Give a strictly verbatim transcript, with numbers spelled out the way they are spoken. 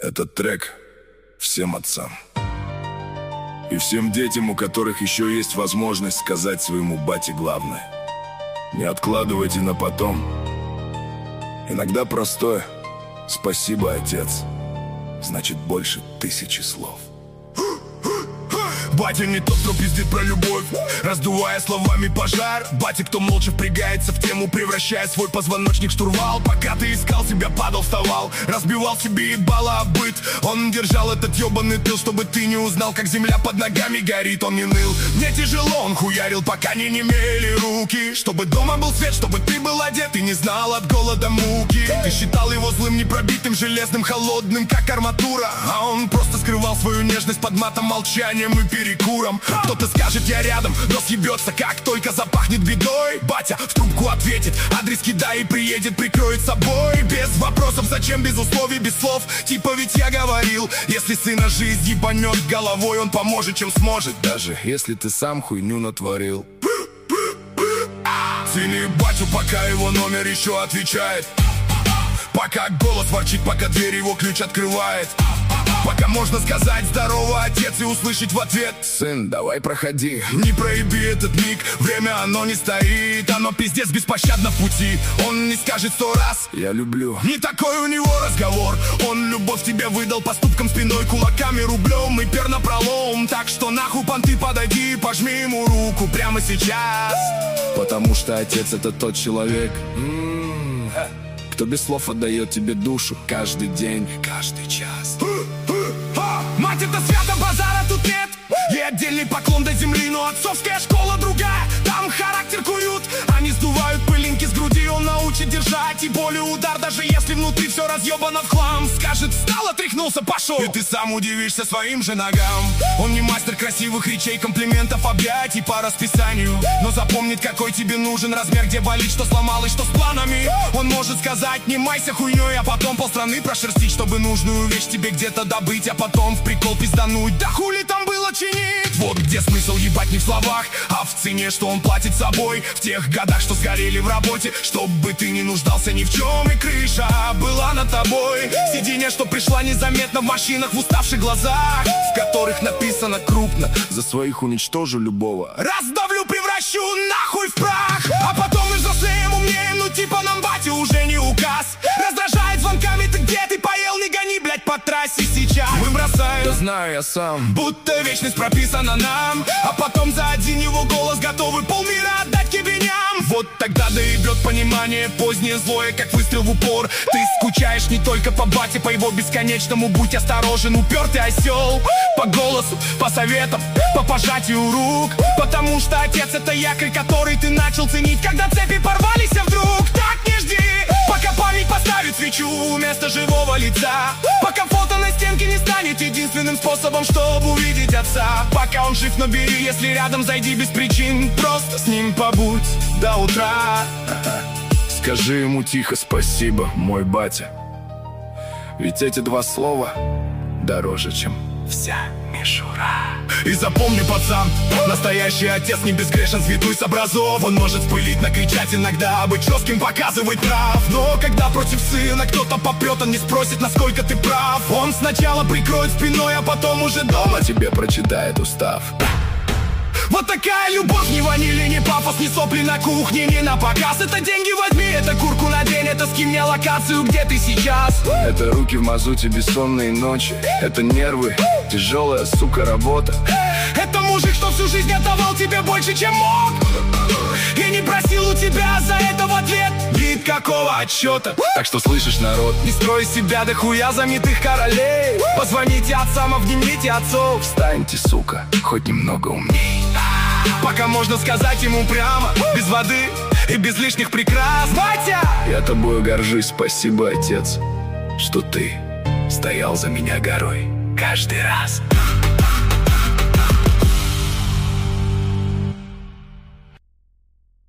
Этот трек всем отцам и всем детям, у которых еще есть возможность сказать своему бате главное. Не откладывайте на потом. Иногда простое «Спасибо, отец» значит больше тысячи слов. Батя не тот, кто пиздит про любовь, раздувая словами пожар. Батя, кто молча впрягается в тему, превращая свой позвоночник в штурвал. Пока ты искал себя, падал, вставал, разбивал себе ебало об быт. Он держал этот ебаный тыл, чтобы ты не узнал, как земля под ногами горит. Он не ныл, мне тяжело, он хуярил, пока не немели руки. Чтобы дома был свет, чтобы ты был одет и не знал от голода муки. Ты считал его злым, непробитым, железным, холодным, как арматура. А он просто скрывал свою нежность под матом, молчанием и перекуром. Кто-то скажет, я рядом, но съебется, как только запахнет бедой. Батя в трубку ответит, адрес кидай и приедет, прикроет собой. Без вопросов, зачем, без условий, без слов. Типа ведь я говорил, если сына жизнь ебанет головой, он поможет, чем сможет, даже Если ты сам хуйню натворил. Цени батю, пока его номер еще отвечает, пока голос ворчит, пока дверь его ключ открывает, пока можно сказать «здорово, отец» и услышать в ответ «Сын, давай проходи». Не проеби этот миг, время оно не стоит, оно пиздец беспощадно в пути. Он не скажет сто раз «Я люблю». Не такой у него разговор. Он любовь тебе выдал поступком, спиной, кулаками, рублем и пернапролом. Так что нахуй, понты, подойди, пожми ему руку прямо сейчас. Потому что отец — это тот человек, кто без слов отдает тебе душу каждый день, каждый час. Мать, это свято, базара тут нет. Ей отдельный поклон до земли, но отцовская школа другая. Там характер куют, они сдувают пылинки с груди. Он научит держать и боли удар, даже если внутри все разъебано в хлам. Скажет «встал, отряхнулся, пошел», и ты сам удивишься своим же ногам. Он не мастер красивых речей, комплиментов, объятий по расписанию, но запомнит, какой тебе нужен размер, где болит, что сломалось, что с планами. Он может сказать «не майся хуйней», а потом полстраны прошерстить, чтобы нужную вещь тебе где-то добыть, а потом в прикол пиздануть. Да хули там было чинить? Вот где смысл, ебать, не в словах, а в цене, что он платит собой. В тех годах, что сгорели в работе, чтобы ты не нуждался ни в чем, и крыша была над тобой. Сиденье, что пришла незаметно в машинах, в уставших глазах, в которых написано крупно: за своих уничтожу любого. Раздавлю, превращу нахуй в прах. А потом мы взрослеем, умнеем, ну типа нам батя уже не указ. Раздражает звонками: ты где, ты поел, не гони, блять, по трассе сейчас. Мы бросаем, Да знаю я сам, будто вечность прописана нам, а потом за один его голос готовы полмира отдать кибеням. Вот тогда доебет понимание, позднее злое, как выстрел в упор. Ты скучаешь не только по бате, по его бесконечному «будь осторожен», упертый осел. По голосу, по советам, по пожатию рук, потому что отец — это якорь, который ты начал ценить, когда цепи порвались, а вдруг. Так не жди, пока память поставит свечу вместо живого лица, пока фото на стенке не станет единственным способом, чтобы увидеть отца. Пока он жив, но бери, если рядом, зайди без причин, просто с ним побудь до утра. скажи ему тихо спасибо, мой батя. Ведь эти два слова дороже, чем вся мишура. И запомни, пацан, настоящий отец не безгрешен с виду и с образов. Он может вспылить, накричать иногда, быть жестким, показывать прав. Но когда против сына кто-то попрет, он не спросит, насколько ты прав. Он сначала прикроет спиной, а потом уже дома тебе прочитает устав. Вот такая любовь, ни ванили, ни пафос, ни сопли на кухне, ни на показ. Это деньги возьми, это куртку надень, это скинь мне локацию, где ты сейчас. Это руки в мазуте, бессонные ночи, это нервы, тяжелая, сука, работа. Это мужик, что всю жизнь отдавал тебе больше, чем мог, и не просил у тебя за это в ответ никакого отчета. Так что слышишь, народ, не строй из себя до хуя знаменитых королей. Позвоните отцам, обнимите отцов. Встаньте, сука, хоть немного умней, пока можно сказать ему прямо, без воды и без лишних прикрас. Батя! Я тобою горжусь, спасибо, отец, что ты стоял за меня горой каждый раз.